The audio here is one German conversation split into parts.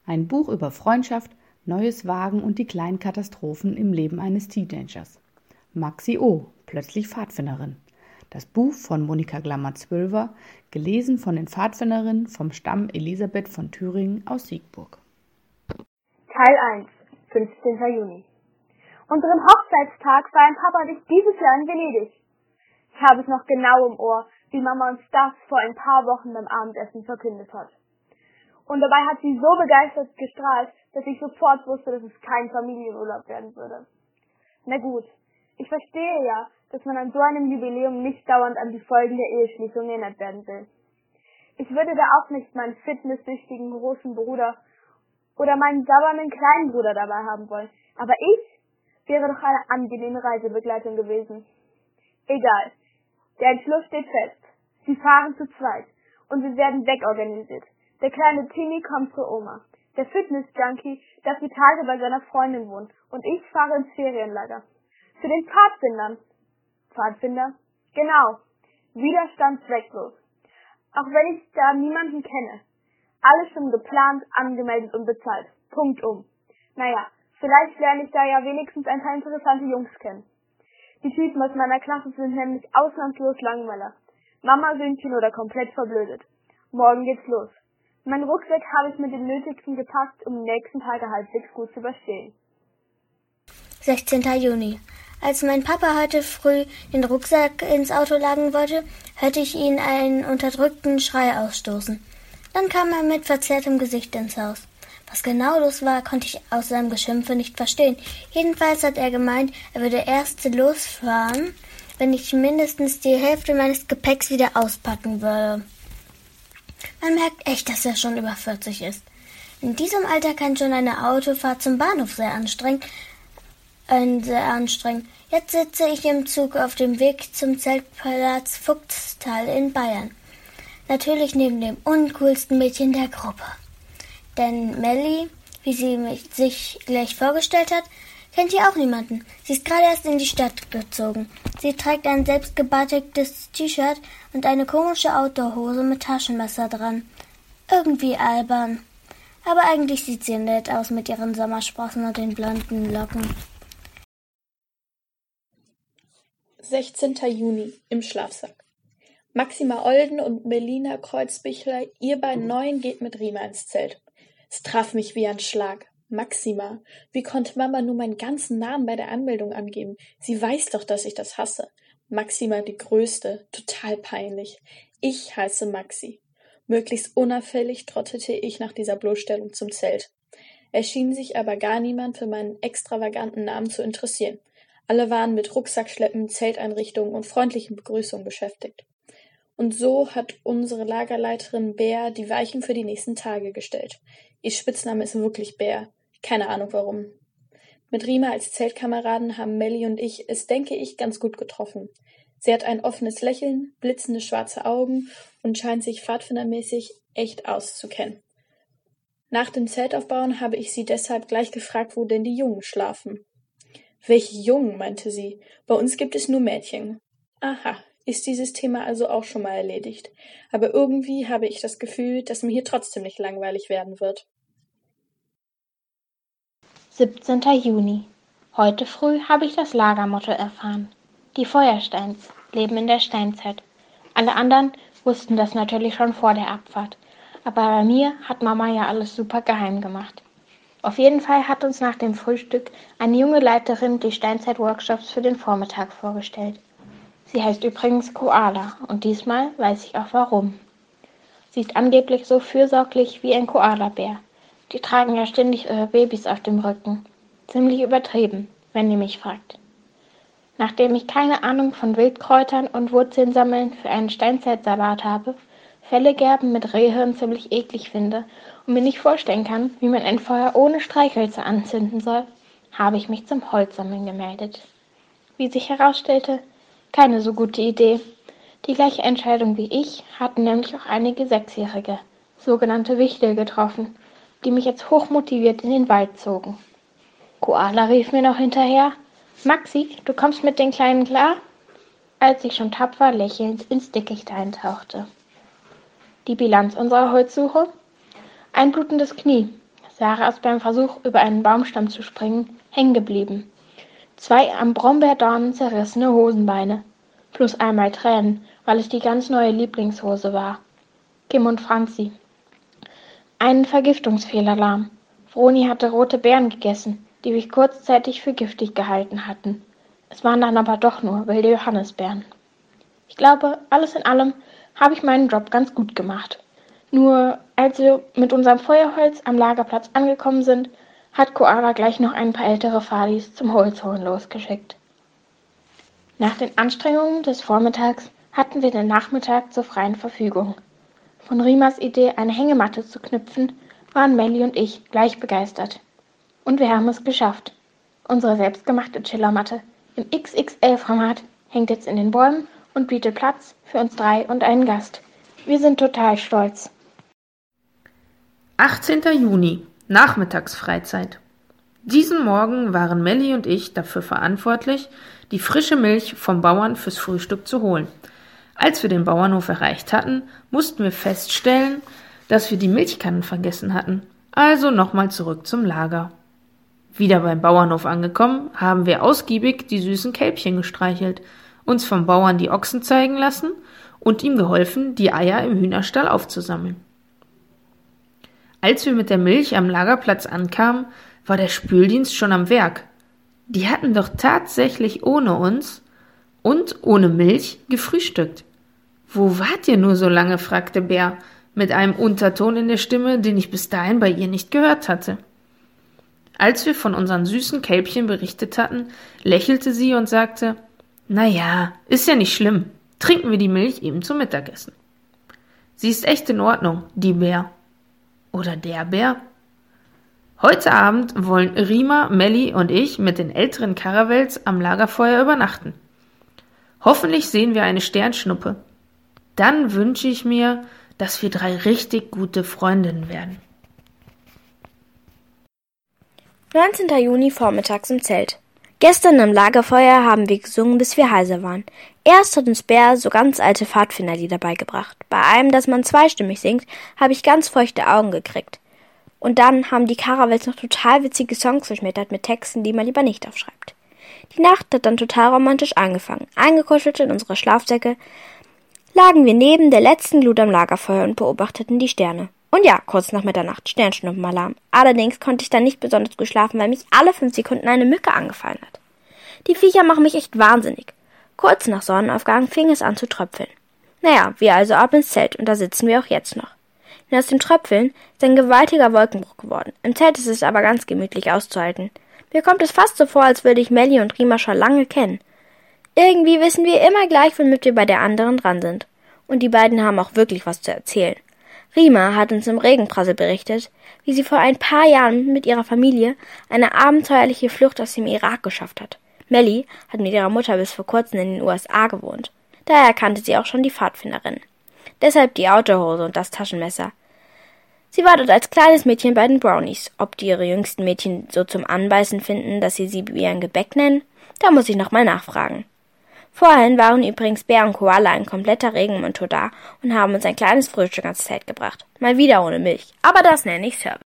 Ein Buch über Freundschaft, neues Wagen und die kleinen Katastrophen im Leben eines Teenagers. Maxi O., plötzlich Pfadfinderin. Das Buch von Monika Glammer-Zwölver, gelesen von den Pfadfinderinnen vom Stamm Elisabeth von Thüringen aus Siegburg. Teil 1, 15. Juni. Unseren Hochzeitstag feiern Papa und ich dieses Jahr in Venedig. Ich habe es noch genau im Ohr, wie Mama uns das vor ein paar Wochen beim Abendessen verkündet hat. Und dabei hat sie so begeistert gestrahlt, dass ich sofort wusste, dass es kein Familienurlaub werden würde. Na gut, ich verstehe ja, dass man an so einem Jubiläum nicht dauernd an die Folgen der Eheschließung erinnert werden will. Ich würde da auch nicht meinen fitnesssüchtigen großen Bruder oder meinen sauernden kleinen Bruder dabei haben wollen. Aber ich wäre doch eine angenehme Reisebegleitung gewesen. Egal, der Entschluss steht fest. Sie fahren zu zweit und wir werden wegorganisiert. Der kleine Timmy kommt zur Oma. Der Fitness-Junkie darf die Tage bei seiner Freundin wohnen und ich fahre ins Ferienlager. Zu den Pfadfindern. Pfadfinder? Genau. Widerstand zwecklos. Auch wenn ich da niemanden kenne. Alles schon geplant, angemeldet und bezahlt. Punktum. Naja, vielleicht lerne ich da ja wenigstens ein paar interessante Jungs kennen. Die Typen aus meiner Klasse sind nämlich ausnahmslos Langweiler. Mama-Söhnchen oder komplett verblödet. Morgen geht's los. Mein Rucksack habe ich mit dem Nötigsten gepackt, um die nächsten Tage halbwegs gut zu überstehen. 16. Juni. Als mein Papa heute früh den Rucksack ins Auto laden wollte, hörte ich ihn einen unterdrückten Schrei ausstoßen. Dann kam er mit verzerrtem Gesicht ins Haus. Was genau los war, konnte ich aus seinem Geschimpfe nicht verstehen. Jedenfalls hat er gemeint, er würde erst losfahren, wenn ich mindestens die Hälfte meines Gepäcks wieder auspacken würde. Man merkt echt, dass er schon über 40 ist. In diesem Alter kann schon eine Autofahrt zum Bahnhof sehr anstrengend. Jetzt sitze ich im Zug auf dem Weg zum Zeltplatz Fuchstal in Bayern. Natürlich neben dem uncoolsten Mädchen der Gruppe. Denn Melli, wie sie sich gleich vorgestellt hat, kennt hier auch niemanden. Sie ist gerade erst in die Stadt gezogen. Sie trägt ein selbstgebartigtes T-Shirt und eine komische Outdoor-Hose mit Taschenmesser dran. Irgendwie albern. Aber eigentlich sieht sie nett aus mit ihren Sommersprossen und den blonden Locken. 16. Juni im Schlafsack. Maxima Olden und Melina Kreuzbichler, ihr beiden Neuen geht mit Rima ins Zelt. Es traf mich wie ein Schlag. Maxima, wie konnte Mama nur meinen ganzen Namen bei der Anmeldung angeben? Sie weiß doch, dass ich das hasse. Maxima die Größte, total peinlich. Ich heiße Maxi. Möglichst unauffällig trottete ich nach dieser Bloßstellung zum Zelt. Es schien sich aber gar niemand für meinen extravaganten Namen zu interessieren. Alle waren mit Rucksackschleppen, Zelteinrichtungen und freundlichen Begrüßungen beschäftigt. Und so hat unsere Lagerleiterin Bär die Weichen für die nächsten Tage gestellt. Ihr Spitzname ist wirklich Bär. Keine Ahnung warum. Mit Rima als Zeltkameraden haben Melli und ich es, denke ich, ganz gut getroffen. Sie hat ein offenes Lächeln, blitzende schwarze Augen und scheint sich pfadfindermäßig echt auszukennen. Nach dem Zeltaufbauen habe ich sie deshalb gleich gefragt, wo denn die Jungen schlafen. Welche Jungen, meinte sie. Bei uns gibt es nur Mädchen. Aha, ist dieses Thema also auch schon mal erledigt. Aber irgendwie habe ich das Gefühl, dass mir hier trotzdem nicht langweilig werden wird. 17. Juni. Heute früh habe ich das Lagermotto erfahren. Die Feuersteins leben in der Steinzeit. Alle anderen wussten das natürlich schon vor der Abfahrt. Aber bei mir hat Mama ja alles super geheim gemacht. Auf jeden Fall hat uns nach dem Frühstück eine junge Leiterin die Steinzeit-Workshops für den Vormittag vorgestellt. Sie heißt übrigens Koala und diesmal weiß ich auch warum. Sie ist angeblich so fürsorglich wie ein Koalabär. Die tragen ja ständig ihre Babys auf dem Rücken. Ziemlich übertrieben, wenn ihr mich fragt. Nachdem ich keine Ahnung von Wildkräutern und Wurzeln sammeln für einen Steinzeitsalat habe, Felle-Gerben mit Rehhirn ziemlich eklig finde und mir nicht vorstellen kann, wie man ein Feuer ohne Streichhölzer anzünden soll, habe ich mich zum Holzsammeln gemeldet. Wie sich herausstellte, keine so gute Idee. Die gleiche Entscheidung wie ich hatten nämlich auch einige Sechsjährige, sogenannte Wichtel, getroffen, die mich jetzt hochmotiviert in den Wald zogen. Koala rief mir noch hinterher: »Maxi, du kommst mit den Kleinen klar?«, als ich schon tapfer lächelnd ins Dickicht eintauchte. Die Bilanz unserer Holzsuche? Ein blutendes Knie, Sarah ist beim Versuch, über einen Baumstamm zu springen, hängen geblieben. 2 am Brombeerdorn zerrissene Hosenbeine. Plus einmal Tränen, weil es die ganz neue Lieblingshose war. Kim und Franzi. Einen Vergiftungsfehlalarm. Vroni hatte rote Beeren gegessen, die wir kurzzeitig für giftig gehalten hatten. Es waren dann aber doch nur wilde Johannisbeeren. Ich glaube, alles in allem habe ich meinen Job ganz gut gemacht. Nur als wir mit unserem Feuerholz am Lagerplatz angekommen sind, hat Koala gleich noch ein paar ältere Fadis zum Holzholen losgeschickt. Nach den Anstrengungen des Vormittags hatten wir den Nachmittag zur freien Verfügung. Von Rimas Idee, eine Hängematte zu knüpfen, waren Melli und ich gleich begeistert. Und wir haben es geschafft. Unsere selbstgemachte Chillermatte im XXL-Format hängt jetzt in den Bäumen und bietet Platz für uns 3 und einen Gast. Wir sind total stolz. 18. Juni, Nachmittagsfreizeit. Diesen Morgen waren Melli und ich dafür verantwortlich, die frische Milch vom Bauern fürs Frühstück zu holen. Als wir den Bauernhof erreicht hatten, mussten wir feststellen, dass wir die Milchkannen vergessen hatten. Also nochmal zurück zum Lager. Wieder beim Bauernhof angekommen, haben wir ausgiebig die süßen Kälbchen gestreichelt, uns vom Bauern die Ochsen zeigen lassen und ihm geholfen, die Eier im Hühnerstall aufzusammeln. Als wir mit der Milch am Lagerplatz ankamen, war der Spüldienst schon am Werk. Die hatten doch tatsächlich ohne uns und ohne Milch gefrühstückt. »Wo wart ihr nur so lange?« fragte Bär, mit einem Unterton in der Stimme, den ich bis dahin bei ihr nicht gehört hatte. Als wir von unseren süßen Kälbchen berichtet hatten, lächelte sie und sagte, »Na ja, ist ja nicht schlimm, trinken wir die Milch eben zum Mittagessen.« Sie ist echt in Ordnung, die Bär. Oder der Bär. Heute Abend wollen Rima, Melli und ich mit den älteren Karavels am Lagerfeuer übernachten. Hoffentlich sehen wir eine Sternschnuppe. Dann wünsche ich mir, dass wir 3 richtig gute Freundinnen werden. 19. Juni vormittags im Zelt. Gestern am Lagerfeuer haben wir gesungen, bis wir heiser waren. Erst hat uns Bär so ganz alte Pfadfinderlieder beigebracht. Bei einem, das man zweistimmig singt, habe ich ganz feuchte Augen gekriegt. Und dann haben die Karavels noch total witzige Songs verschmettert mit Texten, die man lieber nicht aufschreibt. Die Nacht hat dann total romantisch angefangen. Eingekuschelt in unsere Schlafsäcke lagen wir neben der letzten Glut am Lagerfeuer und beobachteten die Sterne. Und ja, kurz nach Mitternacht, Sternschnuppenalarm. Allerdings konnte ich dann nicht besonders gut schlafen, weil mich alle 5 Sekunden eine Mücke angefallen hat. Die Viecher machen mich echt wahnsinnig. Kurz nach Sonnenaufgang fing es an zu tröpfeln. Naja, wir also ab ins Zelt und da sitzen wir auch jetzt noch. Denn aus dem Tröpfeln ist ein gewaltiger Wolkenbruch geworden. Im Zelt ist es aber ganz gemütlich auszuhalten. Mir kommt es fast so vor, als würde ich Melli und Rima schon lange kennen. Irgendwie wissen wir immer gleich, womit wir bei der anderen dran sind. Und die beiden haben auch wirklich was zu erzählen. Rima hat uns im Regenprassel berichtet, wie sie vor ein paar Jahren mit ihrer Familie eine abenteuerliche Flucht aus dem Irak geschafft hat. Melli hat mit ihrer Mutter bis vor kurzem in den USA gewohnt. Daher kannte sie auch schon die Pfadfinderin. Deshalb die Outdoorhose und das Taschenmesser. Sie war dort als kleines Mädchen bei den Brownies. Ob die ihre jüngsten Mädchen so zum Anbeißen finden, dass sie wie ein Gebäck nennen, da muss ich nochmal nachfragen. Vorhin waren übrigens Bär und Koala in kompletter Regenmontur da und haben uns ein kleines Frühstück ans Zelt gebracht. Mal wieder ohne Milch, aber das nenne ich Service.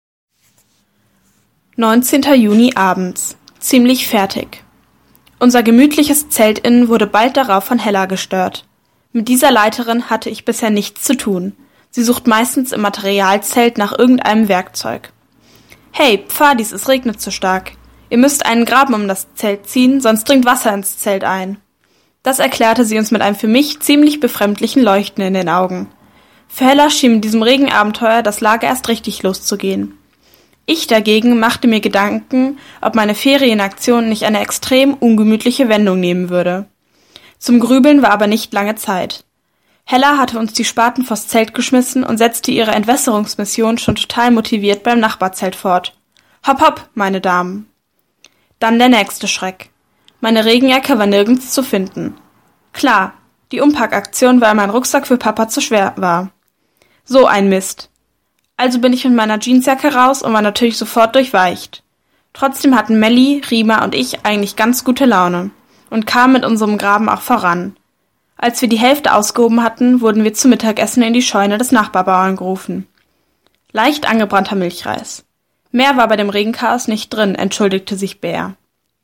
19. Juni abends. Ziemlich fertig. Unser gemütliches Zeltinnen wurde bald darauf von Hella gestört. Mit dieser Leiterin hatte ich bisher nichts zu tun. Sie sucht meistens im Materialzelt nach irgendeinem Werkzeug. »Hey, Pfadis, es regnet zu stark. Ihr müsst einen Graben um das Zelt ziehen, sonst dringt Wasser ins Zelt ein.« Das erklärte sie uns mit einem für mich ziemlich befremdlichen Leuchten in den Augen. Für Hella schien mit diesem Regenabenteuer das Lager erst richtig loszugehen. Ich dagegen machte mir Gedanken, ob meine Ferienaktion nicht eine extrem ungemütliche Wendung nehmen würde. Zum Grübeln war aber nicht lange Zeit. Hella hatte uns die Spaten vors Zelt geschmissen und setzte ihre Entwässerungsmission schon total motiviert beim Nachbarzelt fort. Hopp, hopp, meine Damen. Dann der nächste Schreck. Meine Regenjacke war nirgends zu finden. Klar, die Umpackaktion, weil mein Rucksack für Papa zu schwer war. So ein Mist. Also bin ich mit meiner Jeansjacke raus und war natürlich sofort durchweicht. Trotzdem hatten Melli, Rima und ich eigentlich ganz gute Laune und kamen mit unserem Graben auch voran. Als wir die Hälfte ausgehoben hatten, wurden wir zum Mittagessen in die Scheune des Nachbarbauern gerufen. Leicht angebrannter Milchreis. Mehr war bei dem Regenchaos nicht drin, entschuldigte sich Bär.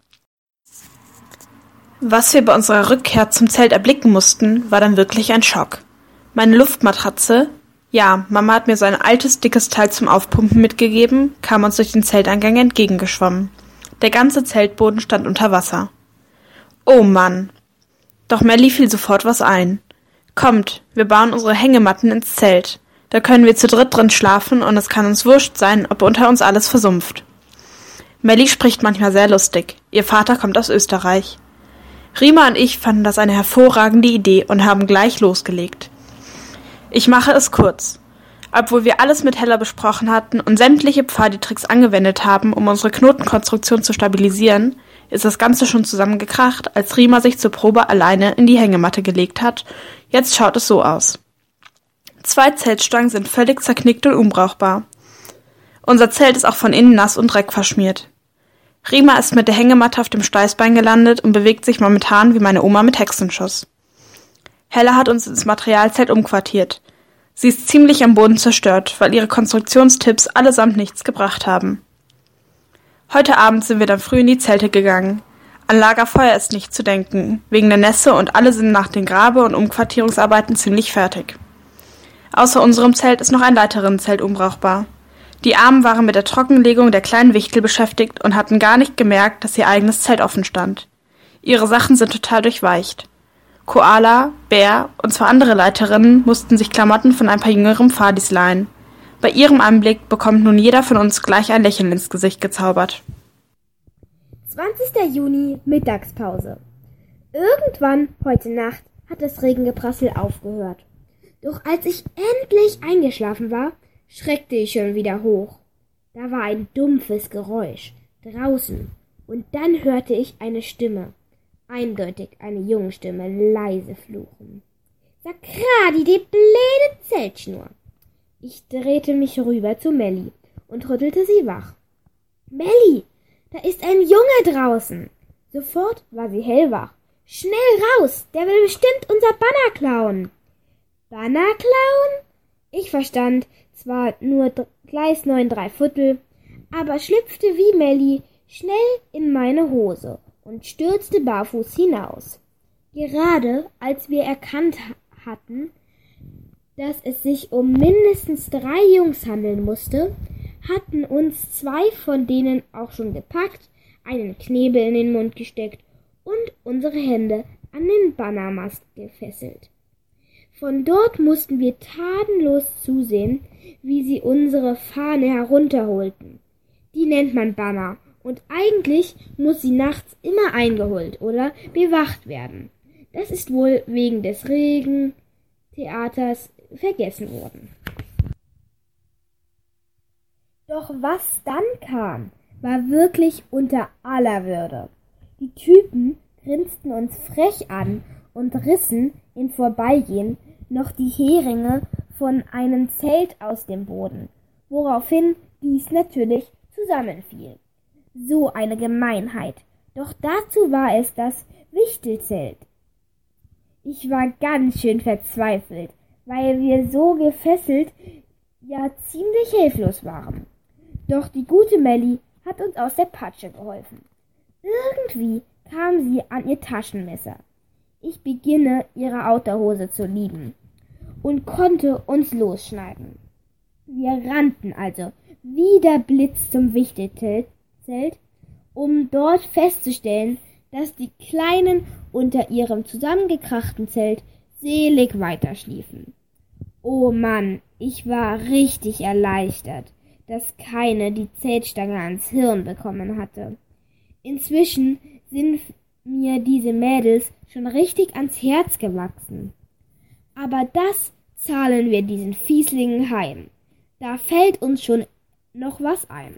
Was wir bei unserer Rückkehr zum Zelt erblicken mussten, war dann wirklich ein Schock. Meine Luftmatratze, ja, Mama hat mir so ein altes, dickes Teil zum Aufpumpen mitgegeben, kam uns durch den Zelteingang entgegengeschwommen. Der ganze Zeltboden stand unter Wasser. Oh Mann! Doch Melly fiel sofort was ein. Kommt, wir bauen unsere Hängematten ins Zelt. Da können wir zu dritt drin schlafen und es kann uns wurscht sein, ob unter uns alles versumpft. Melly spricht manchmal sehr lustig. Ihr Vater kommt aus Österreich. Rima und ich fanden das eine hervorragende Idee und haben gleich losgelegt. Ich mache es kurz. Obwohl wir alles mit Hella besprochen hatten und sämtliche Pfadi-Tricks angewendet haben, um unsere Knotenkonstruktion zu stabilisieren, ist das Ganze schon zusammengekracht, als Rima sich zur Probe alleine in die Hängematte gelegt hat. Jetzt schaut es so aus. 2 Zeltstangen sind völlig zerknickt und unbrauchbar. Unser Zelt ist auch von innen nass und dreckverschmiert. Rima ist mit der Hängematte auf dem Steißbein gelandet und bewegt sich momentan wie meine Oma mit Hexenschuss. Hella hat uns ins Materialzelt umquartiert. Sie ist ziemlich am Boden zerstört, weil ihre Konstruktionstipps allesamt nichts gebracht haben. Heute Abend sind wir dann früh in die Zelte gegangen. An Lagerfeuer ist nicht zu denken, wegen der Nässe und alle sind nach den Grabe- und Umquartierungsarbeiten ziemlich fertig. Außer unserem Zelt ist noch ein Leiterinnenzelt unbrauchbar. Die Armen waren mit der Trockenlegung der kleinen Wichtel beschäftigt und hatten gar nicht gemerkt, dass ihr eigenes Zelt offen stand. Ihre Sachen sind total durchweicht. Koala, Bär und 2 andere Leiterinnen mussten sich Klamotten von ein paar jüngeren Pfadis leihen. Bei ihrem Anblick bekommt nun jeder von uns gleich ein Lächeln ins Gesicht gezaubert. 20. Juni, Mittagspause. Irgendwann heute Nacht hat das Regengeprassel aufgehört. Doch als ich endlich eingeschlafen war, schreckte ich schon wieder hoch. Da war ein dumpfes Geräusch draußen und dann hörte ich eine Stimme, eindeutig eine Jungenstimme, leise fluchen. Sakradi, die blöde Zeltschnur! Ich drehte mich rüber zu Melly und rüttelte sie wach. Melly, da ist ein Junge draußen! Sofort war sie hellwach. Schnell raus, der will bestimmt unser Banner klauen. Banner klauen? Ich verstand zwar nur Gleis 9 3/4, aber schlüpfte wie Melly schnell in meine Hose und stürzte barfuß hinaus. Gerade als wir erkannt hatten, dass es sich um mindestens 3 Jungs handeln musste, hatten uns 2 von denen auch schon gepackt, einen Knebel in den Mund gesteckt und unsere Hände an den Bannermast gefesselt. Von dort mussten wir tatenlos zusehen, wie sie unsere Fahne herunterholten. Die nennt man Banner und eigentlich muss sie nachts immer eingeholt oder bewacht werden. Das ist wohl wegen des Regentheaters vergessen worden. Doch was dann kam, war wirklich unter aller Würde. Die Typen grinsten uns frech an und rissen im Vorbeigehen noch die Heringe von einem Zelt aus dem Boden, woraufhin dies natürlich zusammenfiel. So eine Gemeinheit. Doch dazu war es das Wichtelzelt. Ich war ganz schön verzweifelt, weil wir so gefesselt, ja ziemlich hilflos waren. Doch die gute Melly hat uns aus der Patsche geholfen. Irgendwie kam sie an ihr Taschenmesser. Ich beginne, ihre Outerhose zu lieben und konnte uns losschneiden. Wir rannten also wie der Blitz zum Wichtelzelt, um dort festzustellen, dass die Kleinen unter ihrem zusammengekrachten Zelt selig weiterschliefen. Oh Mann, ich war richtig erleichtert, dass keine die Zeltstange ans Hirn bekommen hatte. Inzwischen sind mir diese Mädels schon richtig ans Herz gewachsen. Aber das zahlen wir diesen Fieslingen heim. Da fällt uns schon noch was ein.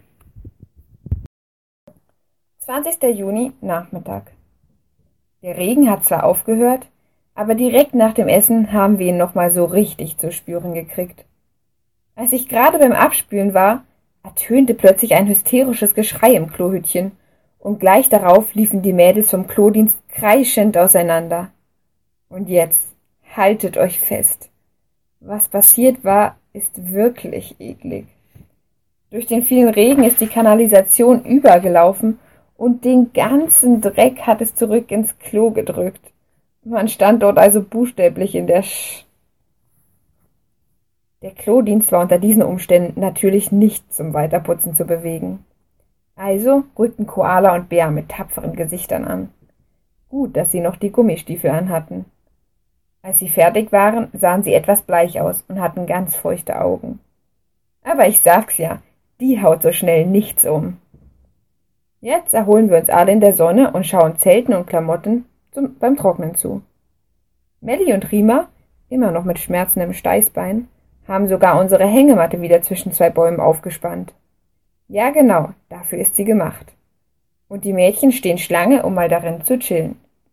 20. Juni, Nachmittag. Der Regen hat zwar aufgehört, aber direkt nach dem Essen haben wir ihn nochmal so richtig zu spüren gekriegt. Als ich gerade beim Abspülen war, ertönte plötzlich ein hysterisches Geschrei im Klohütchen und gleich darauf liefen die Mädels vom Klodienst kreischend auseinander. Und jetzt, haltet euch fest. Was passiert war, ist wirklich eklig. Durch den vielen Regen ist die Kanalisation übergelaufen und den ganzen Dreck hat es zurück ins Klo gedrückt. Man stand dort also buchstäblich in der Der Klodienst war unter diesen Umständen natürlich nicht zum Weiterputzen zu bewegen. Also rückten Koala und Bär mit tapferen Gesichtern an. Gut, dass sie noch die Gummistiefel anhatten. Als sie fertig waren, sahen sie etwas bleich aus und hatten ganz feuchte Augen. Aber ich sag's ja, die haut so schnell nichts um. Jetzt erholen wir uns alle in der Sonne und schauen Zelten und Klamotten beim Trocknen zu. Melli und Rima, immer noch mit Schmerzen im Steißbein, haben sogar unsere Hängematte wieder zwischen zwei Bäumen aufgespannt. Ja genau, dafür ist sie gemacht. Und die Mädchen stehen Schlange, um mal darin zu chillen.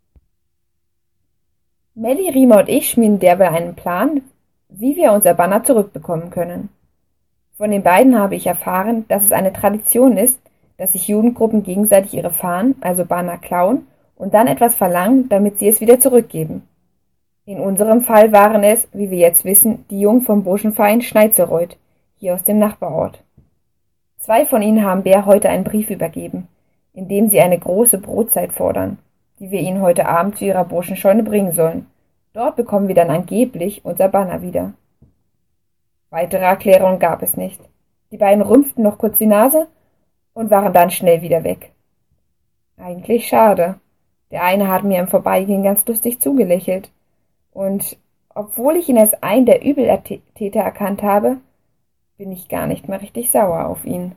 Melli, Rima und ich schmieden derweil einen Plan, wie wir unser Banner zurückbekommen können. Von den beiden habe ich erfahren, dass es eine Tradition ist, dass sich Jugendgruppen gegenseitig ihre Fahnen, also Banner, klauen und dann etwas verlangen, damit sie es wieder zurückgeben. In unserem Fall waren es, wie wir jetzt wissen, die Jungen vom Burschenverein Schneizelreuth, hier aus dem Nachbarort. 2 von ihnen haben Bär heute einen Brief übergeben, in dem sie eine große Brotzeit fordern, die wir ihnen heute Abend zu ihrer Burschenscheune bringen sollen. Dort bekommen wir dann angeblich unser Banner wieder. Weitere Erklärungen gab es nicht. Die beiden rümpften noch kurz die Nase und waren dann schnell wieder weg. Eigentlich schade. Der eine hat mir im Vorbeigehen ganz lustig zugelächelt. Und obwohl ich ihn als einen der Übeltäter erkannt habe, bin ich gar nicht mehr richtig sauer auf ihn.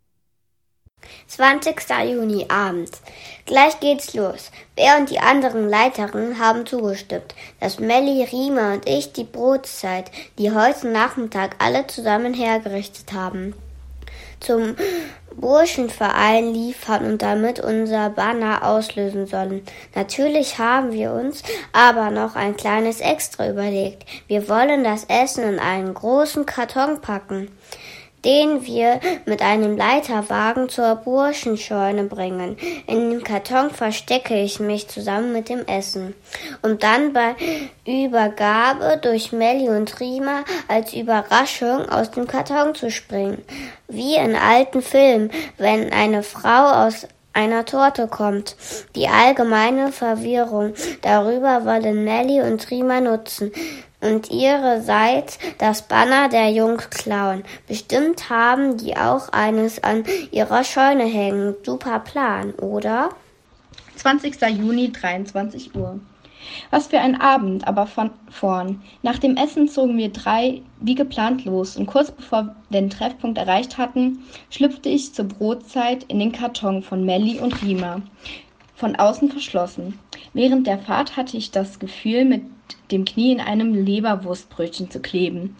20. Juni abends. Gleich geht's los. Bär und die anderen Leiterinnen haben zugestimmt, dass Melli, Rima und ich die Brotzeit, die heute Nachmittag alle zusammen hergerichtet haben, zum Burschenverein liefern und damit unser Banner auslösen sollen. Natürlich haben wir uns aber noch ein kleines Extra überlegt. Wir wollen das Essen in einen großen Karton packen, den wir mit einem Leiterwagen zur Burschenscheune bringen. In dem Karton verstecke ich mich zusammen mit dem Essen, um dann bei Übergabe durch Melli und Rima als Überraschung aus dem Karton zu springen. Wie in alten Filmen, wenn eine Frau aus einer Torte kommt. Die allgemeine Verwirrung darüber wollen Melli und Rima nutzen und ihrerseits das Banner der Jungs klauen. Bestimmt haben die auch eines an ihrer Scheune hängen. Super Plan, oder? 20. Juni, 23 Uhr. Was für ein Abend, aber von vorn. Nach dem Essen zogen wir 3 wie geplant los und kurz bevor wir den Treffpunkt erreicht hatten, schlüpfte ich zur Brotzeit in den Karton von Melli und Rima, von außen verschlossen. Während der Fahrt hatte ich das Gefühl, mit dem Knie in einem Leberwurstbrötchen zu kleben.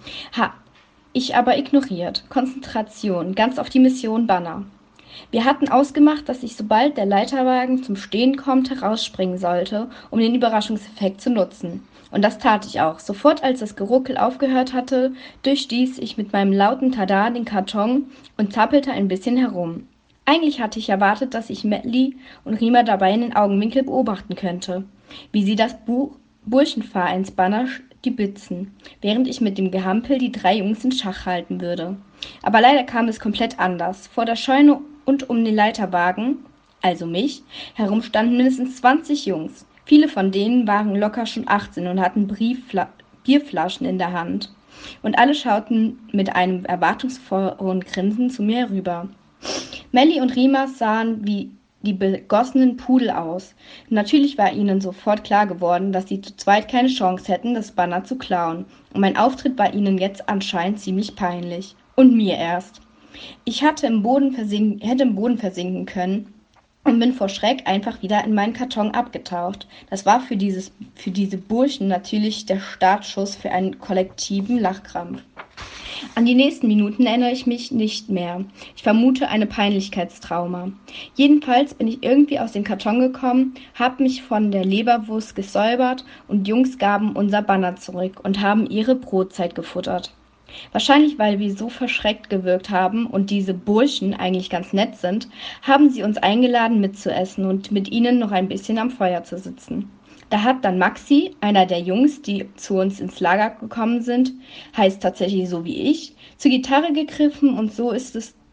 Ich aber ignoriert. Konzentration, ganz auf die Mission Banner. Wir hatten ausgemacht, dass ich, sobald der Leiterwagen zum Stehen kommt, herausspringen sollte, um den Überraschungseffekt zu nutzen. Und das tat ich auch. Sofort, als das Geruckel aufgehört hatte, durchstieß ich mit meinem lauten Tada den Karton und zappelte ein bisschen herum. Eigentlich hatte ich erwartet, dass ich Melli und Rima dabei in den Augenwinkel beobachten könnte, wie sie das Burschenvereinsbanner stibitzen, während ich mit dem Gehampel die 3 Jungs in Schach halten würde. Aber leider kam es komplett anders. Vor der Scheune und um den Leiterwagen, also mich, herum standen mindestens 20 Jungs. Viele von denen waren locker schon 18 und hatten Bierflaschen in der Hand. Und alle schauten mit einem erwartungsvollen Grinsen zu mir herüber. Melli und Rima sahen wie die begossenen Pudel aus. Natürlich war ihnen sofort klar geworden, dass sie zu zweit keine Chance hätten, das Banner zu klauen. Und mein Auftritt war ihnen jetzt anscheinend ziemlich peinlich. Und mir erst. Ich hätte im Boden versinken können und bin vor Schreck einfach wieder in meinen Karton abgetaucht. Das war für diese Burschen natürlich der Startschuss für einen kollektiven Lachkrampf. An die nächsten Minuten erinnere ich mich nicht mehr. Ich vermute eine Peinlichkeitstrauma. Jedenfalls bin ich irgendwie aus dem Karton gekommen, habe mich von der Leberwurst gesäubert und die Jungs gaben unser Banner zurück und haben ihre Brotzeit gefuttert. Wahrscheinlich, weil wir so verschreckt gewirkt haben und diese Burschen eigentlich ganz nett sind, haben sie uns eingeladen mitzuessen und mit ihnen noch ein bisschen am Feuer zu sitzen. Da hat dann Maxi, einer der Jungs, die zu uns ins Lager gekommen sind, heißt tatsächlich so wie ich, zur Gitarre gegriffen und so ist es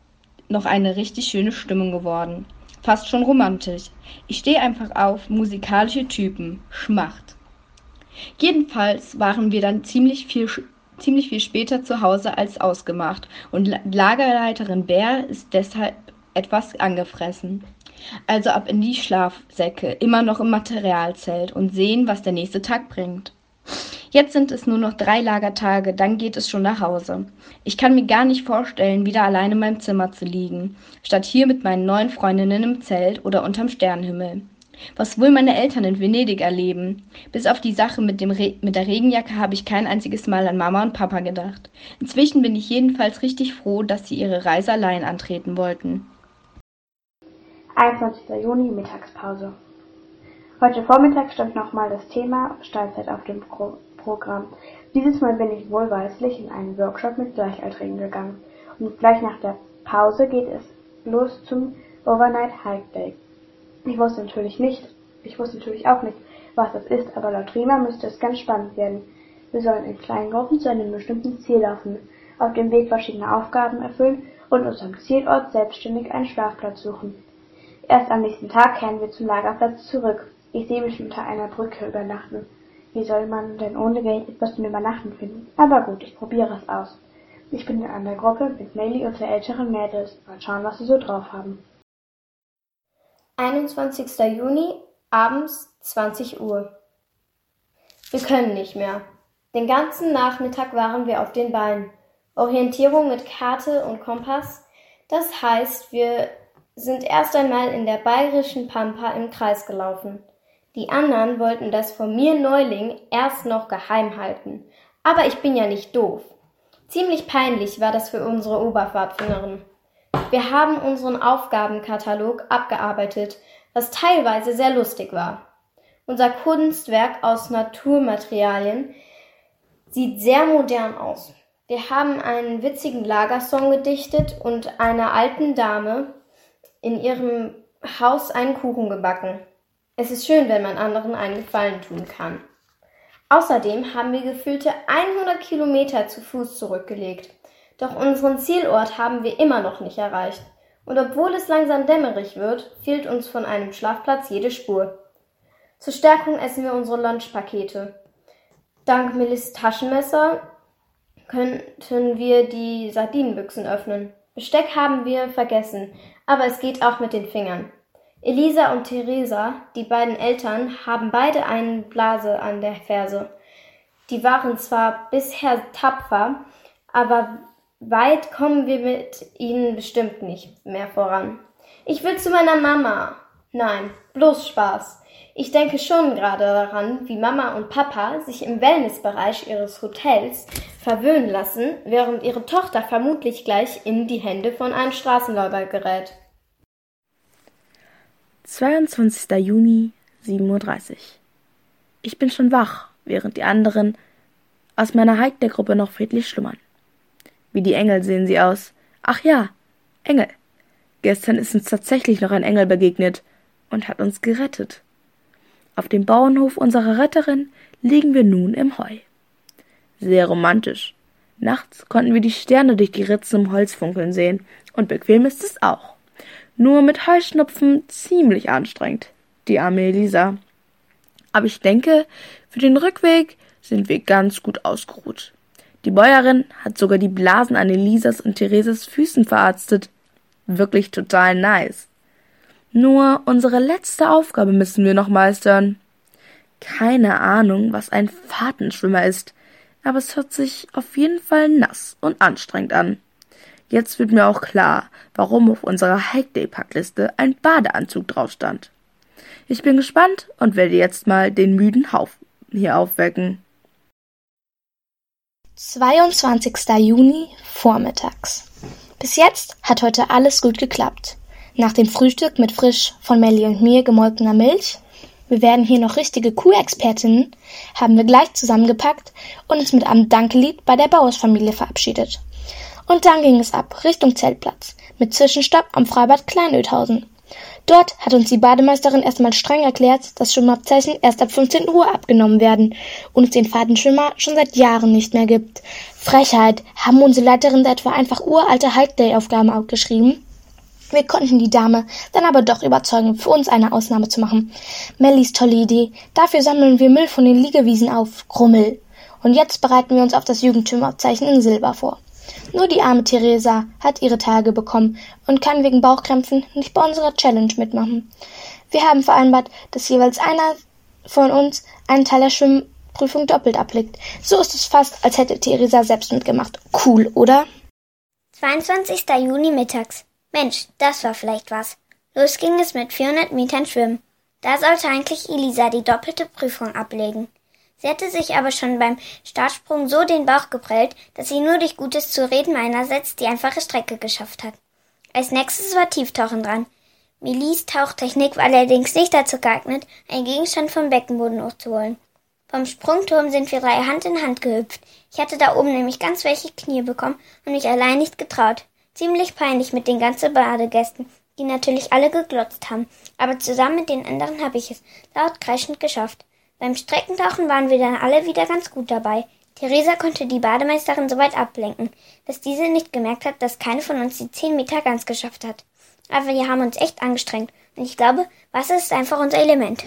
noch eine richtig schöne Stimmung geworden. Fast schon romantisch. Ich stehe einfach auf musikalische Typen. Schmacht. Jedenfalls waren wir dann ziemlich viel später zu Hause als ausgemacht und Lagerleiterin Bär ist deshalb etwas angefressen. Also ab in die Schlafsäcke, immer noch im Materialzelt und sehen, was der nächste Tag bringt. Jetzt sind es nur noch 3 Lagertage, dann geht es schon nach Hause. Ich kann mir gar nicht vorstellen, wieder allein in meinem Zimmer zu liegen, statt hier mit meinen neuen Freundinnen im Zelt oder unterm Sternenhimmel. Was wohl meine Eltern in Venedig erleben? Bis auf die Sache mit der Regenjacke habe ich kein einziges Mal an Mama und Papa gedacht. Inzwischen bin ich jedenfalls richtig froh, dass sie ihre Reise allein antreten wollten. 21. Juni, Mittagspause. Heute Vormittag stand nochmal das Thema Steinzeit auf dem Programm. Dieses Mal bin ich wohlweislich in einen Workshop mit Gleichaltrigen gegangen. Und gleich nach der Pause geht es los zum Overnight Hike Day. Ich wusste natürlich auch nicht, was das ist, aber laut Rima müsste es ganz spannend werden. Wir sollen in kleinen Gruppen zu einem bestimmten Ziel laufen, auf dem Weg verschiedene Aufgaben erfüllen und unserem Zielort selbstständig einen Schlafplatz suchen. Erst am nächsten Tag kehren wir zum Lagerplatz zurück. Ich sehe mich unter einer Brücke übernachten. Wie soll man denn ohne Geld etwas zum Übernachten finden? Aber gut, ich probiere es aus. Ich bin in einer Gruppe mit Melly und der älteren Mädels. Mal schauen, was sie so drauf haben. 21. Juni, abends 20 Uhr. Wir können nicht mehr. Den ganzen Nachmittag waren wir auf den Beinen. Orientierung mit Karte und Kompass. Das heißt, wir sind erst einmal in der bayerischen Pampa im Kreis gelaufen. Die anderen wollten das von mir Neuling erst noch geheim halten. Aber ich bin ja nicht doof. Ziemlich peinlich war das für unsere Oberpfadfinderin. Wir haben unseren Aufgabenkatalog abgearbeitet, was teilweise sehr lustig war. Unser Kunstwerk aus Naturmaterialien sieht sehr modern aus. Wir haben einen witzigen Lagersong gedichtet und einer alten Dame in ihrem Haus einen Kuchen gebacken. Es ist schön, wenn man anderen einen Gefallen tun kann. Außerdem haben wir gefühlte 100 Kilometer zu Fuß zurückgelegt. Doch unseren Zielort haben wir immer noch nicht erreicht. Und obwohl es langsam dämmerig wird, fehlt uns von einem Schlafplatz jede Spur. Zur Stärkung essen wir unsere Lunchpakete. Dank Melis Taschenmesser könnten wir die Sardinenbüchsen öffnen. Besteck haben wir vergessen, aber es geht auch mit den Fingern. Elisa und Theresa, die beiden Eltern, haben beide eine Blase an der Ferse. Die waren zwar bisher tapfer, aber weit kommen wir mit ihnen bestimmt nicht mehr voran. Ich will zu meiner Mama. Nein, bloß Spaß. Ich denke schon gerade daran, wie Mama und Papa sich im Wellnessbereich ihres Hotels verwöhnen lassen, während ihre Tochter vermutlich gleich in die Hände von einem Straßenräuber gerät. 22. Juni, 7:30 Uhr. Ich bin schon wach, während die anderen aus meiner Hike-Day-Gruppe noch friedlich schlummern. Wie die Engel sehen sie aus. Ach ja, Engel. Gestern ist uns tatsächlich noch ein Engel begegnet und hat uns gerettet. Auf dem Bauernhof unserer Retterin liegen wir nun im Heu. Sehr romantisch. Nachts konnten wir die Sterne durch die Ritzen im Holz funkeln sehen und bequem ist es auch. Nur mit Heuschnupfen ziemlich anstrengend, die arme Elisa. Aber ich denke, für den Rückweg sind wir ganz gut ausgeruht. Die Bäuerin hat sogar die Blasen an Elisas und Theresas Füßen verarztet. Wirklich total nice. Nur unsere letzte Aufgabe müssen wir noch meistern. Keine Ahnung, was ein Fahrtenschwimmer ist, aber es hört sich auf jeden Fall nass und anstrengend an. Jetzt wird mir auch klar, warum auf unserer Hike-Day-Packliste ein Badeanzug drauf stand. Ich bin gespannt und werde jetzt mal den müden Haufen hier aufwecken. 22. Juni, vormittags. Bis jetzt hat heute alles gut geklappt. Nach dem Frühstück mit frisch von Melli und mir gemolkener Milch, wir werden hier noch richtige Kuhexpertinnen, haben wir gleich zusammengepackt und uns mit einem Dankelied bei der Bauersfamilie verabschiedet. Und dann ging es ab, Richtung Zeltplatz, mit Zwischenstopp am Freibad Kleinödhausen. Dort hat uns die Bademeisterin erstmal streng erklärt, dass Schwimmabzeichen erst ab 15 Uhr abgenommen werden und es den Fahrtenschwimmer schon seit Jahren nicht mehr gibt. Frechheit, haben unsere Leiterinnen etwa einfach uralte Hike-Day-Aufgaben aufgeschrieben? Wir konnten die Dame dann aber doch überzeugen, für uns eine Ausnahme zu machen. Mellies tolle Idee. Dafür sammeln wir Müll von den Liegewiesen auf. Krummel. Und jetzt bereiten wir uns auf das Jugendtümabzeichen in Silber vor. Nur die arme Theresa hat ihre Tage bekommen und kann wegen Bauchkrämpfen nicht bei unserer Challenge mitmachen. Wir haben vereinbart, dass jeweils einer von uns einen Teil der Schwimmprüfung doppelt ablegt. So ist es fast, als hätte Theresa selbst mitgemacht. Cool, oder? 22. Juni mittags. Mensch, das war vielleicht was. Los ging es mit 400 Metern Schwimmen. Da sollte eigentlich Elisa die doppelte Prüfung ablegen. Sie hatte sich aber schon beim Startsprung so den Bauch geprellt, dass sie nur durch gutes Zureden meinerseits die einfache Strecke geschafft hat. Als nächstes war Tieftauchen dran. Melis Tauchtechnik war allerdings nicht dazu geeignet, einen Gegenstand vom Beckenboden hochzuholen. Vom Sprungturm sind wir 3 Hand in Hand gehüpft. Ich hatte da oben nämlich ganz welche Knie bekommen und mich allein nicht getraut. Ziemlich peinlich mit den ganzen Badegästen, die natürlich alle geglotzt haben. Aber zusammen mit den anderen habe ich es laut kreischend geschafft. Beim Streckentauchen waren wir dann alle wieder ganz gut dabei. Theresa konnte die Bademeisterin so weit ablenken, dass diese nicht gemerkt hat, dass keine von uns die 10 Meter ganz geschafft hat. Aber wir haben uns echt angestrengt und ich glaube, Wasser ist einfach unser Element.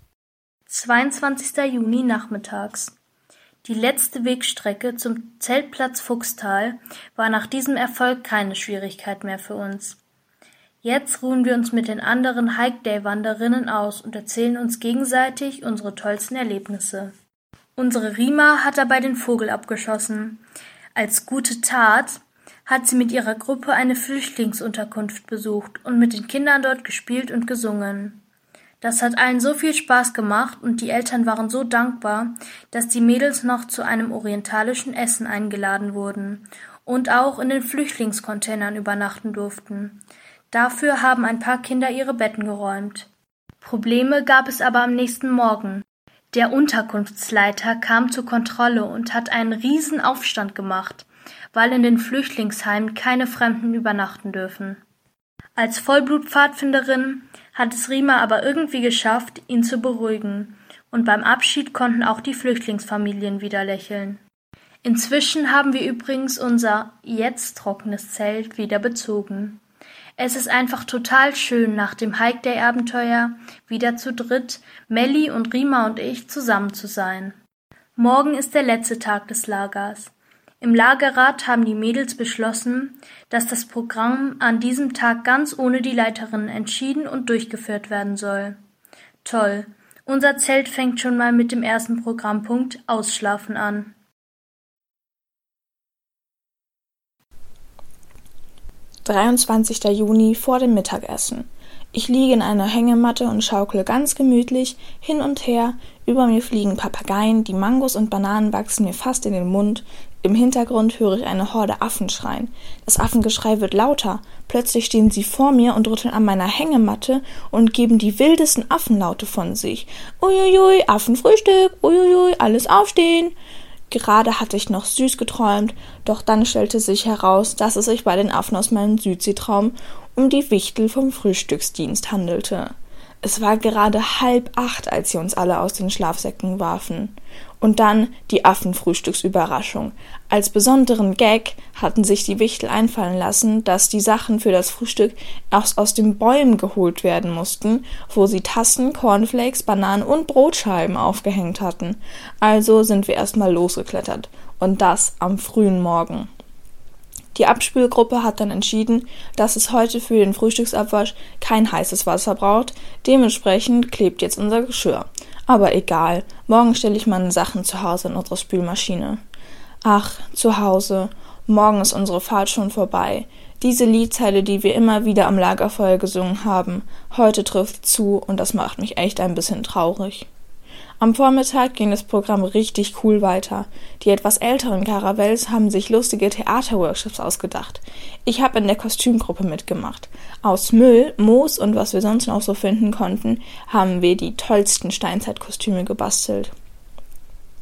22. Juni nachmittags. Die letzte Wegstrecke zum Zeltplatz Fuchstal war nach diesem Erfolg keine Schwierigkeit mehr für uns. Jetzt ruhen wir uns mit den anderen Hike-Day-Wanderinnen aus und erzählen uns gegenseitig unsere tollsten Erlebnisse. Unsere Rima hat dabei den Vogel abgeschossen. Als gute Tat hat sie mit ihrer Gruppe eine Flüchtlingsunterkunft besucht und mit den Kindern dort gespielt und gesungen. Das hat allen so viel Spaß gemacht und die Eltern waren so dankbar, dass die Mädels noch zu einem orientalischen Essen eingeladen wurden und auch in den Flüchtlingscontainern übernachten durften. Dafür haben ein paar Kinder ihre Betten geräumt. Probleme gab es aber am nächsten Morgen. Der Unterkunftsleiter kam zur Kontrolle und hat einen riesen Aufstand gemacht, weil in den Flüchtlingsheimen keine Fremden übernachten dürfen. Als Vollblut-Pfadfinderin hat es Rima aber irgendwie geschafft, ihn zu beruhigen, und beim Abschied konnten auch die Flüchtlingsfamilien wieder lächeln. Inzwischen haben wir übrigens unser jetzt trockenes Zelt wieder bezogen. Es ist einfach total schön, nach dem Hike-Day-Abenteuer wieder zu dritt, Melli und Rima und ich, zusammen zu sein. Morgen ist der letzte Tag des Lagers. Im Lagerrat haben die Mädels beschlossen, dass das Programm an diesem Tag ganz ohne die Leiterin entschieden und durchgeführt werden soll. Toll, unser Zelt fängt schon mal mit dem ersten Programmpunkt Ausschlafen an. »23. Juni vor dem Mittagessen. Ich liege in einer Hängematte und schaukle ganz gemütlich hin und her. Über mir fliegen Papageien, die Mangos und Bananen wachsen mir fast in den Mund. Im Hintergrund höre ich eine Horde Affen schreien. Das Affengeschrei wird lauter. Plötzlich stehen sie vor mir und rütteln an meiner Hängematte und geben die wildesten Affenlaute von sich. Uiuiui, Affenfrühstück, uiuiui, alles aufstehen. Gerade hatte ich noch süß geträumt, doch dann stellte sich heraus, dass es sich bei den Affen aus meinem Südseetraum um die Wichtel vom Frühstücksdienst handelte. Es war gerade 7:30, als sie uns alle aus den Schlafsäcken warfen. Und dann die Affenfrühstücksüberraschung. Als besonderen Gag hatten sich die Wichtel einfallen lassen, dass die Sachen für das Frühstück erst aus den Bäumen geholt werden mussten, wo sie Tassen, Cornflakes, Bananen und Brotscheiben aufgehängt hatten. Also sind wir erstmal losgeklettert. Und das am frühen Morgen. Die Abspülgruppe hat dann entschieden, dass es heute für den Frühstücksabwasch kein heißes Wasser braucht. Dementsprechend klebt jetzt unser Geschirr. Aber egal, morgen stelle ich meine Sachen zu Hause in unsere Spülmaschine. Ach, zu Hause, morgen ist unsere Fahrt schon vorbei. Diese Liedzeile, die wir immer wieder am Lagerfeuer gesungen haben, heute trifft zu und das macht mich echt ein bisschen traurig. Am Vormittag ging das Programm richtig cool weiter. Die etwas älteren Caravelles haben sich lustige Theaterworkshops ausgedacht. Ich habe in der Kostümgruppe mitgemacht. Aus Müll, Moos und was wir sonst noch so finden konnten, haben wir die tollsten Steinzeitkostüme gebastelt.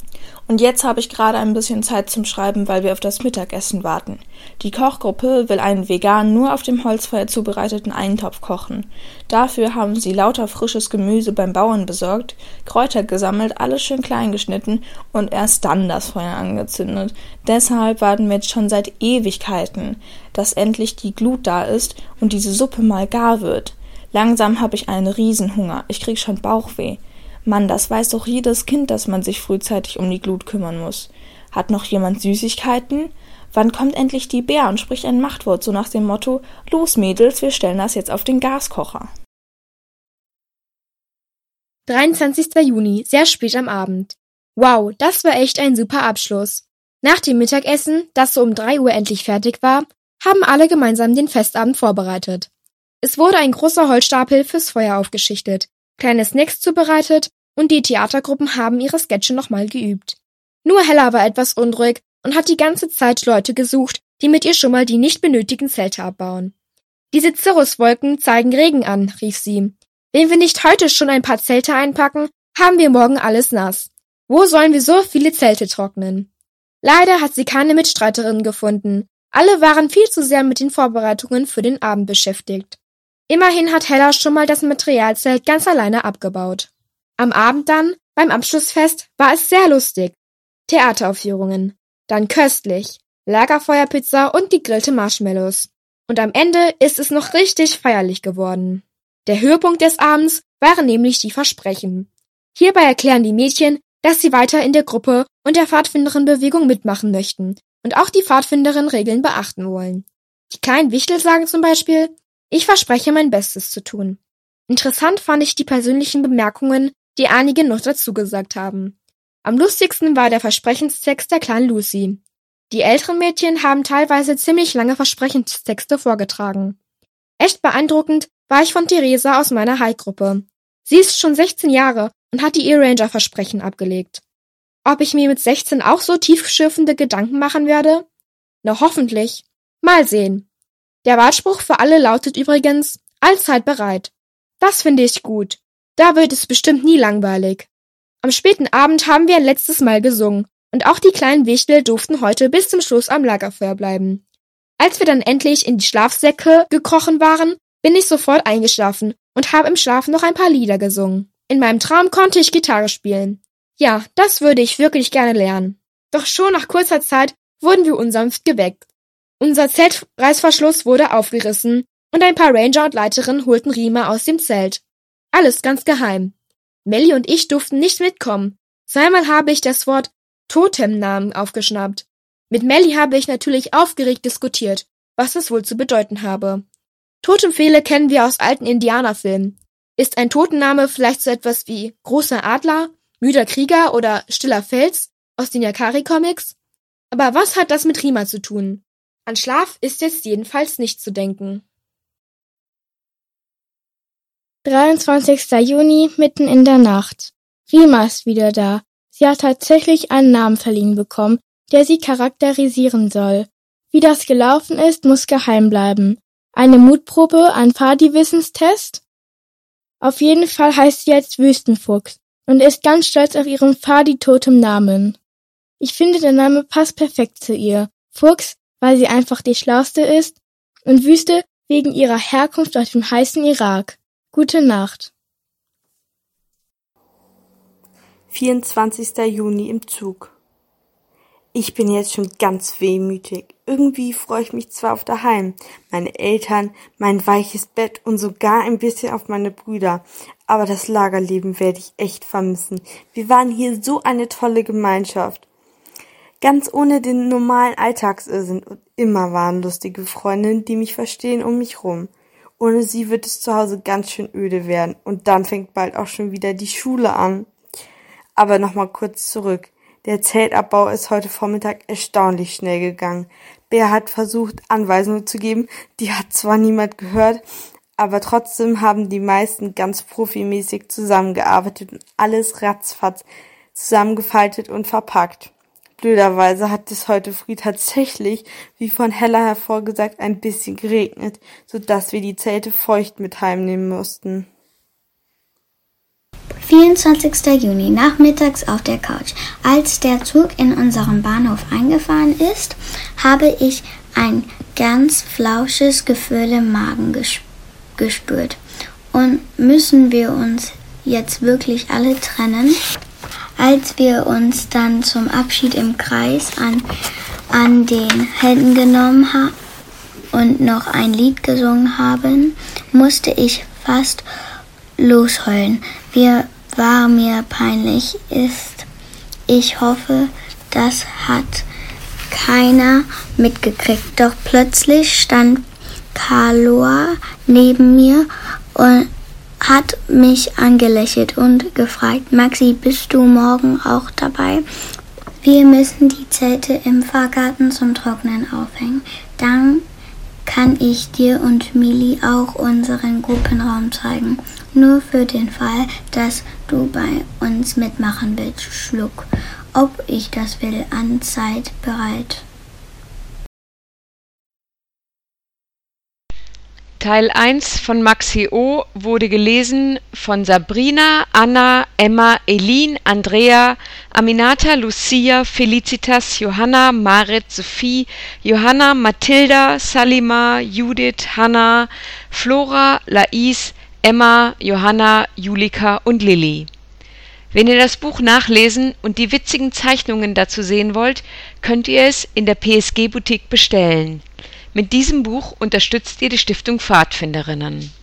Und jetzt habe ich gerade ein bisschen Zeit zum Schreiben, weil wir auf das Mittagessen warten. Die Kochgruppe will einen vegan, nur auf dem Holzfeuer zubereiteten Eintopf kochen. Dafür haben sie lauter frisches Gemüse beim Bauern besorgt, Kräuter gesammelt, alles schön klein geschnitten und erst dann das Feuer angezündet. Deshalb warten wir jetzt schon seit Ewigkeiten, dass endlich die Glut da ist und diese Suppe mal gar wird. Langsam habe ich einen Riesenhunger, ich krieg schon Bauchweh. Mann, das weiß doch jedes Kind, dass man sich frühzeitig um die Glut kümmern muss. Hat noch jemand Süßigkeiten? Wann kommt endlich die Bär und spricht ein Machtwort, so nach dem Motto: Los Mädels, wir stellen das jetzt auf den Gaskocher. 23. Juni, sehr spät am Abend. Wow, das war echt ein super Abschluss. Nach dem Mittagessen, das so um 3 Uhr endlich fertig war, haben alle gemeinsam den Festabend vorbereitet. Es wurde ein großer Holzstapel fürs Feuer aufgeschichtet, kleine Snacks zubereitet und die Theatergruppen haben ihre Sketche nochmal geübt. Nur Hella war etwas unruhig und hat die ganze Zeit Leute gesucht, die mit ihr schon mal die nicht benötigten Zelte abbauen. Diese Cirruswolken zeigen Regen an, rief sie. Wenn wir nicht heute schon ein paar Zelte einpacken, haben wir morgen alles nass. Wo sollen wir so viele Zelte trocknen? Leider hat sie keine Mitstreiterin gefunden. Alle waren viel zu sehr mit den Vorbereitungen für den Abend beschäftigt. Immerhin hat Hella schon mal das Materialzelt ganz alleine abgebaut. Am Abend dann, beim Abschlussfest, war es sehr lustig. Theateraufführungen, dann köstlich, Lagerfeuerpizza und gegrillte Marshmallows. Und am Ende ist es noch richtig feierlich geworden. Der Höhepunkt des Abends waren nämlich die Versprechen. Hierbei erklären die Mädchen, dass sie weiter in der Gruppe und der Pfadfinderin-Bewegung mitmachen möchten und auch die Pfadfinderin-Regeln beachten wollen. Die kleinen Wichtel sagen zum Beispiel: Ich verspreche, mein Bestes zu tun. Interessant fand ich die persönlichen Bemerkungen, die einige noch dazu gesagt haben. Am lustigsten war der Versprechenstext der kleinen Lucy. Die älteren Mädchen haben teilweise ziemlich lange Versprechenstexte vorgetragen. Echt beeindruckend war ich von Theresa aus meiner High-Gruppe. Sie ist schon 16 Jahre und hat die E-Ranger-Versprechen abgelegt. Ob ich mir mit 16 auch so tiefschürfende Gedanken machen werde? Na hoffentlich. Mal sehen. Der Wahlspruch für alle lautet übrigens: Allzeit bereit. Das finde ich gut. Da wird es bestimmt nie langweilig. Am späten Abend haben wir ein letztes Mal gesungen und auch die kleinen Wichtel durften heute bis zum Schluss am Lagerfeuer bleiben. Als wir dann endlich in die Schlafsäcke gekrochen waren, bin ich sofort eingeschlafen und habe im Schlaf noch ein paar Lieder gesungen. In meinem Traum konnte ich Gitarre spielen. Ja, das würde ich wirklich gerne lernen. Doch schon nach kurzer Zeit wurden wir unsanft geweckt. Unser Zeltreißverschluss wurde aufgerissen und ein paar Ranger und Leiterinnen holten Riemen aus dem Zelt. Alles ganz geheim. Melli und ich durften nicht mitkommen. Zweimal habe ich das Wort Totemnamen aufgeschnappt. Mit Melli habe ich natürlich aufgeregt diskutiert, was es wohl zu bedeuten habe. Totempfähle kennen wir aus alten Indianerfilmen. Ist ein Totenname vielleicht so etwas wie großer Adler, müder Krieger oder stiller Fels aus den Yakari-Comics? Aber was hat das mit Rima zu tun? An Schlaf ist jetzt jedenfalls nicht zu denken. 23. Juni, mitten in der Nacht. Rima ist wieder da. Sie hat tatsächlich einen Namen verliehen bekommen, der sie charakterisieren soll. Wie das gelaufen ist, muss geheim bleiben. Eine Mutprobe, ein Fadi-Wissenstest? Auf jeden Fall heißt sie jetzt Wüstenfuchs und ist ganz stolz auf ihren Fadi-Totem-Namen. Ich finde, der Name passt perfekt zu ihr. Fuchs, weil sie einfach die Schlauste ist, und Wüste wegen ihrer Herkunft aus dem heißen Irak. Gute Nacht. 24. Juni im Zug. Ich bin jetzt schon ganz wehmütig. Irgendwie freue ich mich zwar auf daheim, meine Eltern, mein weiches Bett und sogar ein bisschen auf meine Brüder, aber das Lagerleben werde ich echt vermissen. Wir waren hier so eine tolle Gemeinschaft. Ganz ohne den normalen Alltagsirrsinn und immer waren lustige Freundinnen, die mich verstehen, um mich rum. Ohne sie wird es zu Hause ganz schön öde werden und dann fängt bald auch schon wieder die Schule an. Aber nochmal kurz zurück. Der Zeltabbau ist heute Vormittag erstaunlich schnell gegangen. Bär hat versucht, Anweisungen zu geben, die hat zwar niemand gehört, aber trotzdem haben die meisten ganz profimäßig zusammengearbeitet und alles ratzfatz zusammengefaltet und verpackt. Blöderweise hat es heute früh tatsächlich, wie von Hella hervorgesagt, ein bisschen geregnet, sodass wir die Zelte feucht mit heimnehmen mussten. 24. Juni, nachmittags auf der Couch. Als der Zug in unserem Bahnhof eingefahren ist, habe ich ein ganz flauschiges Gefühl im Magen gespürt. Und müssen wir uns jetzt wirklich alle trennen? Als wir uns dann zum Abschied im Kreis an den Händen genommen haben und noch ein Lied gesungen haben, musste ich fast losheulen. Wie war mir peinlich ist. Ich hoffe, das hat keiner mitgekriegt. Doch plötzlich stand Carloa neben mir und hat mich angelächelt und gefragt, Maxi, bist du morgen auch dabei? Wir müssen die Zelte im Fahrgarten zum Trocknen aufhängen. Dann kann ich dir und Mili auch unseren Gruppenraum zeigen. Nur für den Fall, dass du bei uns mitmachen willst. Schluck. Ob ich das will, an Zeit bereit. Teil 1 von Maxi O. wurde gelesen von Sabrina, Anna, Emma, Elin, Andrea, Aminata, Lucia, Felicitas, Johanna, Marit, Sophie, Johanna, Mathilda, Salima, Judith, Hanna, Flora, Lais, Emma, Johanna, Julika und Lilly. Wenn ihr das Buch nachlesen und die witzigen Zeichnungen dazu sehen wollt, könnt ihr es in der PSG-Boutique bestellen. Mit diesem Buch unterstützt ihr die Stiftung Pfadfinderinnen.